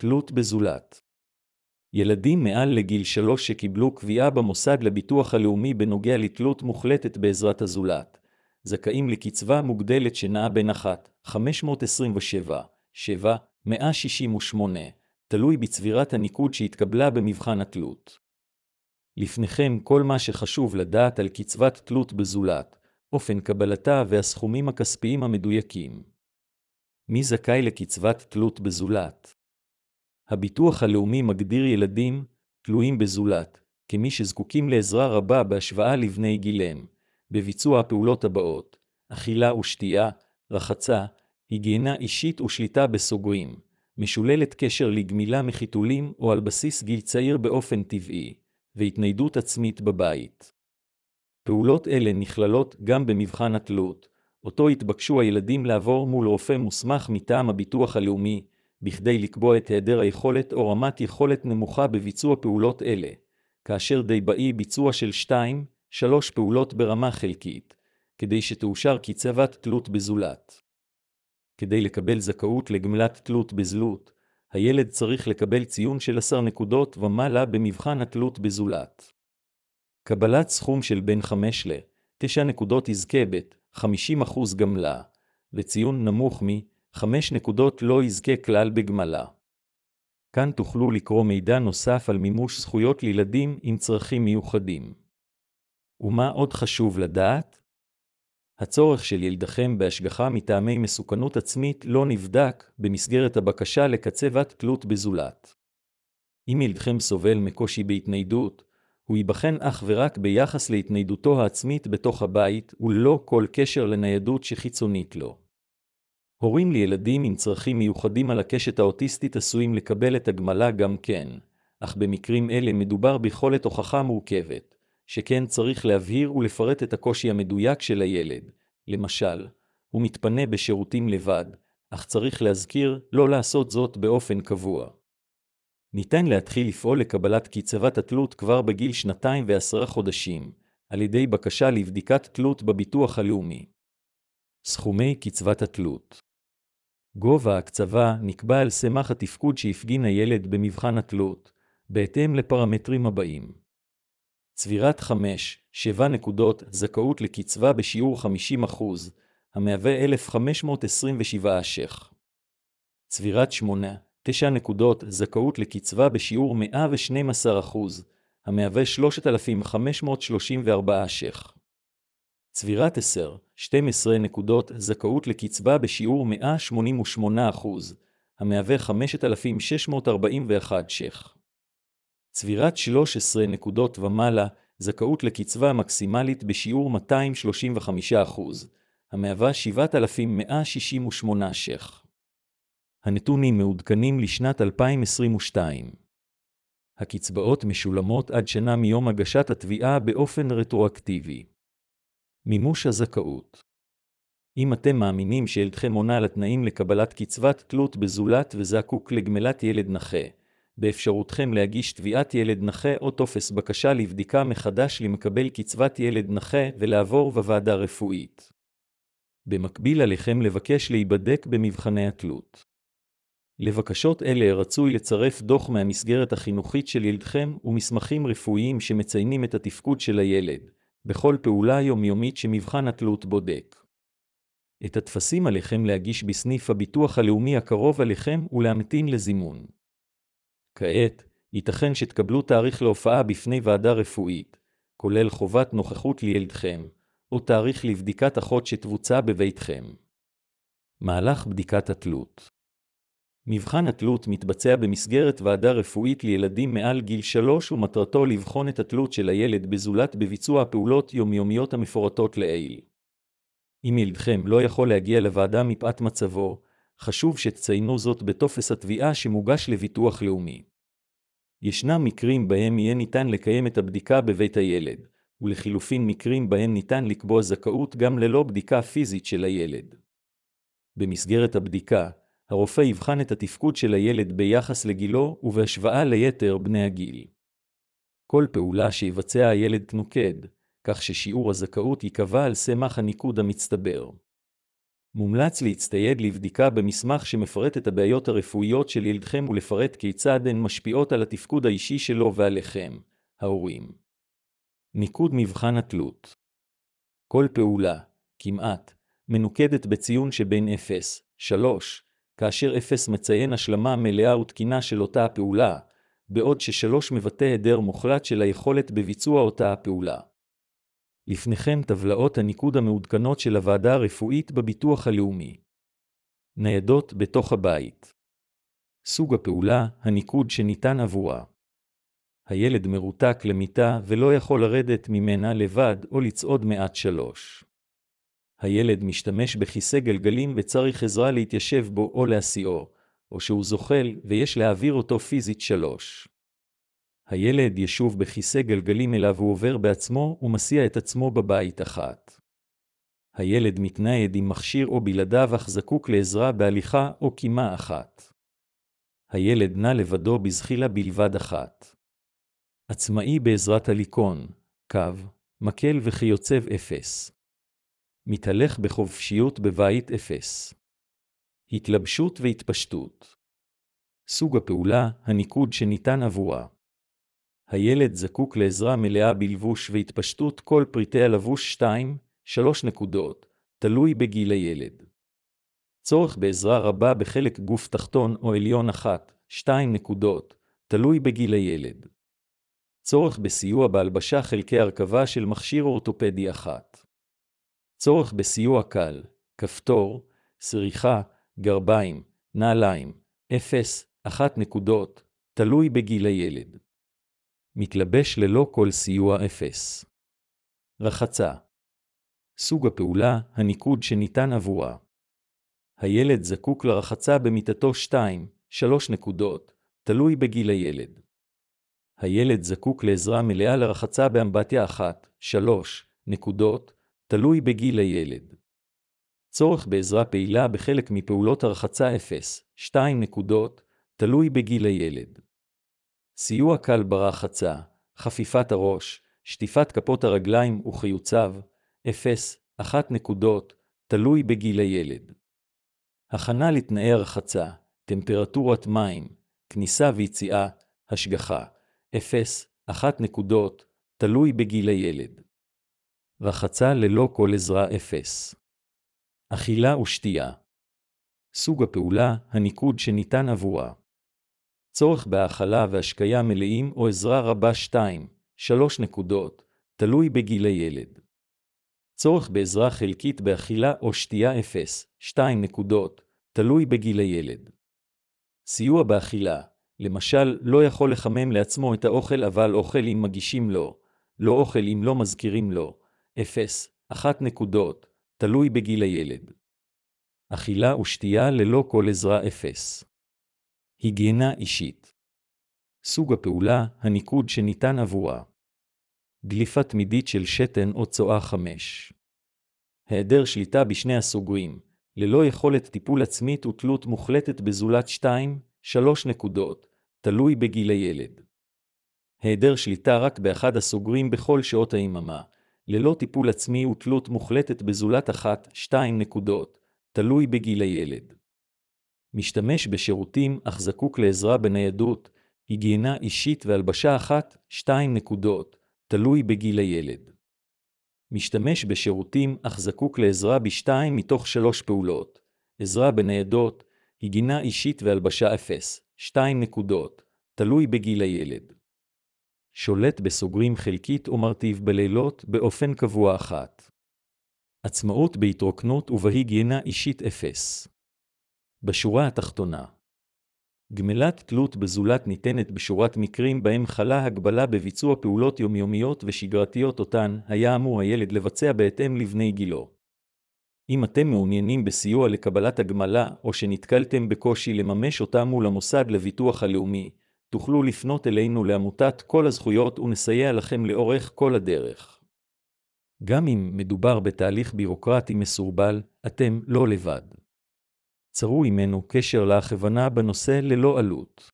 תלות בזולת. ילדים מעל לגיל 3 שקיבלו קביעה במוסד לביטוח הלאומי בנוגע לתלות מוחלטת בעזרת הזולת, זכאים לקצבה מוגדלת שנעה בין 1,527,168, תלוי בצבירת הניקוד שהתקבלה במבחן התלות. לפניכם כל מה שחשוב לדעת על קצבת תלות בזולת, אופן קבלתה והסכומים הכספיים המדויקים. מי זכאי לקצבת תלות בזולת? הביטוח הלאומי מגדיר ילדים תלויים בזולת כמי שזקוקים לעזרה רבה בהשוואה לבני גילם, בביצוע הפעולות הבאות: אכילה ושתייה, רחצה, היגיינה אישית ושליטה בסוגרים, משוללת קשר לגמילה מחיתולים או על בסיס גיל צעיר באופן טבעי, והתניידות עצמית בבית. פעולות אלה נכללות גם במבחן התלות, אותו התבקשו הילדים לעבור מול רופא מוסמך מטעם הביטוח הלאומי, בכדי לקבוע את היעדר היכולת או רמת יכולת נמוכה בביצוע פעולות אלה, כאשר די באי ביצוע של 2-3 פעולות ברמה חלקית, כדי שתאושר קצבת תלות בזולת. כדי לקבל זכאות לגמלת תלות בזלות, הילד צריך לקבל ציון של 10 נקודות ומעלה במבחן התלות בזולת. קבלת סכום של בין 5 ל-9 נקודות יזכה ב-50% גמלה, וציון נמוך מ-5 נקודות לא יזכה כלל בגמלה. כאן תוכלו לקרוא מידע נוסף על מימוש זכויות לילדים עם צרכים מיוחדים. ומה עוד חשוב לדעת? הצורך של ילדכם בהשגחה מטעמי מסוכנות עצמית לא נבדק במסגרת הבקשה לקצבת תלות בזולת. אם ילדכם סובל מקושי בהתניידות, הוא ייבחן אך ורק ביחס להתניידותו העצמית בתוך הבית וללא כל קשר לניידות שחיצונית לו. הורים לילדים עם צרכים מיוחדים על הקשת האוטיסטית עשויים לקבל את הגמלה גם כן, אך במקרים אלה מדובר ביכולת הוכחה מורכבת, שכן צריך להבהיר ולפרט את הקושי המדויק של הילד. למשל, הוא מתפנה בשירותים לבד, אך צריך להזכיר לא לעשות זאת באופן קבוע. ניתן להתחיל לפעול לקבלת קצבת התלות כבר בגיל 2 ו10 חודשים, על ידי בקשה לבדיקת תלות בביטוח הלאומי. סכומי קצבת התלות. גובה הקצבה נקבע על סמך התפקוד שהפגין הילד במבחן התלות, בהתאם לפרמטרים הבאים. צבירת 5-7 נקודות זכאות לקצבה בשיעור 50%, המהווה 1,527 ש"ח. צבירת 8-9 נקודות זכאות לקצבה בשיעור 112%, המהווה 3,534 ש"ח. צבירת 10-12 נקודות זכאות לקצבה בשיעור 188%, המהווה 5,641 ש"ח. צבירת 13 נקודות ומעלה זכאות לקצבה מקסימלית בשיעור 235%, המהווה 7,168 ש"ח. הנתונים מעודכנים לשנת 2022. הקצבאות משולמות עד שנה מיום הגשת התביעה באופן רטרואקטיבי. מימוש הזכאות. אם אתם מאמינים שילדכם עונה על התנאים לקבלת קצבת תלות בזולת וזקוק לגמלת ילד נכה, באפשרותכם להגיש תביעת ילד נכה או טופס בקשה לבדיקה מחדש למקבל קצבת ילד נכה ולעבור בוועדה רפואית. במקביל עליכם לבקש להיבדק במבחני התלות. לבקשות אלה רצוי לצרף דוח מהמסגרת החינוכית של ילדכם ומסמכים רפואיים שמציינים את התפקוד של הילד, בכל פעולה יומיומית שמבחן התלות בודק. את הטפסים עליכם להגיש בסניף הביטוח הלאומי הקרוב עליכם ולהמתין לזימון. כעת, ייתכן שתקבלו תאריך להופעה בפני ועדה רפואית, כולל חובת נוכחות לילדכם, או תאריך לבדיקת אחות שתבוצע בביתכם. מהלך בדיקת התלות. מבחן התלות מתבצע במסגרת ועדה רפואית לילדים מעל גיל 3 ומטרתו לבחון את התלות של הילד בזולת בביצוע הפעולות יומיומיות המפורטות לעיל. אם ילדכם לא יכול להגיע לוועדה מפאת מצבו, חשוב שתציינו זאת בטופס התביעה שמוגש לביטוח לאומי. ישנם מקרים בהם יהיה ניתן לקיים את הבדיקה בבית הילד, ולחילופין מקרים בהם ניתן לקבוע זכאות גם ללא בדיקה פיזית של הילד. במסגרת הבדיקה, הרופא יבחן את התפקוד של הילד ביחס לגילו ובהשוואה ליתר בני הגיל. כל פעולה שיבצע הילד תנוקד, כך ששיעור הזכאות ייקבע על סמך הניקוד המצטבר. מומלץ להצטייד לבדיקה במסמך שמפרט את הבעיות הרפואיות של ילדכם ולפרט כיצד הן משפיעות על התפקוד האישי שלו ועליכם, ההורים. ניקוד מבחן התלות. כל פעולה, כמעט, מנוקדת בציון שבין 0-3, כאשר 0 מציין השלמה מלאה ותקינה של אותה הפעולה, בעוד ש3 מבטא היעדר מוחלט של היכולת בביצוע אותה הפעולה. לפניכם טבלאות הניקוד המעודכנות של הוועדה הרפואית בביטוח הלאומי. ניידות בתוך הבית. סוג הפעולה, הניקוד שניתן עבורה. הילד מרותק למיטה ולא יכול לרדת ממנה לבד או לצעוד מעט 3. הילד משתמש בכיסא גלגלים וצריך עזרה להתיישב בו או להסיעו, או שהוא זוחל ויש להעביר אותו פיזית 3. הילד ישוב בכיסא גלגלים אליו הוא עובר בעצמו ומסיע את עצמו בבית 1. הילד מתנייד עם מכשיר או בלעדיו אך זקוק לעזרה בהליכה או קימה 1. הילד נע לבדו בזחילה בלבד 1. עצמאי בעזרת הליקון, קו, מקל וכיוצב 0. מתהלך בחופשיות בבית 0. התלבשות והתפשטות. סוג הפעולה, הניקוד שניתן עבורה. הילד זקוק לעזרה מלאה בלבוש והתפשטות כל פריטי הלבוש 2-3 נקודות, תלוי בגיל הילד. צורך בעזרה רבה בחלק גוף תחתון או עליון 1-2 נקודות, תלוי בגיל הילד. צורך בסיוע בהלבשה חלקי הרכבה של מכשיר אורתופדי 1. צורך בסיוע קל, כפתור, סריחה, גרביים, נעליים, 0-1 נקודות, תלוי בגיל הילד. מתלבש ללא כל סיוע 0. רחצה. סוג הפעולה, הניקוד שניתן עבורה. הילד זקוק לרחצה במיטתו 2-3 נקודות, תלוי בגיל הילד. הילד זקוק לעזרה מלאה לרחצה באמבטיה 1-3 נקודות, תלוי בגיל הילד. צורך בעזרה פעילה בחלק מפעולות הרחצה 0-2 נקודות, תלוי בגיל הילד. סיוע קל ברחצה, חפיפת הראש, שטיפת כפות הרגליים וחיוציו, 0-1 נקודות, תלוי בגיל הילד. הכנה לתנאי הרחצה, טמפרטורת מים, כניסה ויציאה, השגחה, 0-1 נקודות, תלוי בגיל הילד. רחצה ללא כל עזרה 0. אכילה ושתייה. סוג הפעולה, הניקוד שניתן עבורה. צורך בהאכלה והשקיה מלאים או עזרה רבה 2-3 נקודות, תלוי בגיל הילד. צורך בעזרה חלקית באכילה או שתייה 0-2 נקודות, תלוי בגיל הילד. סיוע באכילה, למשל לא יכול לחמם לעצמו את האוכל אבל אוכל אם מגישים לו, לא אוכל אם לא מזכירים לו, 0-1 נקודות, תלוי בגיל הילד. אכילה ושתייה ללא כל עזרה 0. היגיינה אישית. סוג הפעולה, הניקוד שניתן עבורה. דליפה תמידית של שתן או צואה 5. היעדר שליטה בשני הסוגרים, ללא יכולת טיפול עצמית ותלות מוחלטת בזולת 2-3 נקודות, תלוי בגיל הילד. היעדר שליטה רק באחד הסוגרים בכל שעות היממה, ללא טיפול עצמי ותלות מוחלטת בזולת 1-2 נקודות, תלוי בגיל הילד. משתמש בשירותים אך זקוק לעזרה בניידות, היגיינה אישית והלבשה 1-2 נקודות, תלוי בגיל הילד. משתמש בשירותים אך זקוק לעזרה ב2-3 פעולות, עזרה בניידות, היגיינה אישית והלבשה 0-2 נקודות, תלוי בגיל הילד. שולט בסוגרים חלקית או מרטיב בלילות באופן קבוע 1. עצמאות בהתרוקנות ובהיגיינה אישית 0. בשורה התחתונה. גמלת תלות בזולת ניתנת בשורת מקרים בהם חלה הגבלה בביצוע פעולות יומיומיות ושגרתיות אותן היה אמור הילד לבצע בהתאם לבני גילו. אם אתם מעוניינים בסיוע לקבלת הגמלה או שנתקלתם בקושי לממש אותה מול המוסד לביטוח הלאומי, תוכלו לפנות אלינו לעמותת כל הזכויות ונסייע לכם לאורך כל הדרך. גם אם מדובר בתהליך בירוקרטי מסורבל, אתם לא לבד. צרו עמנו קשר להכוונה בנושא ללא עלות.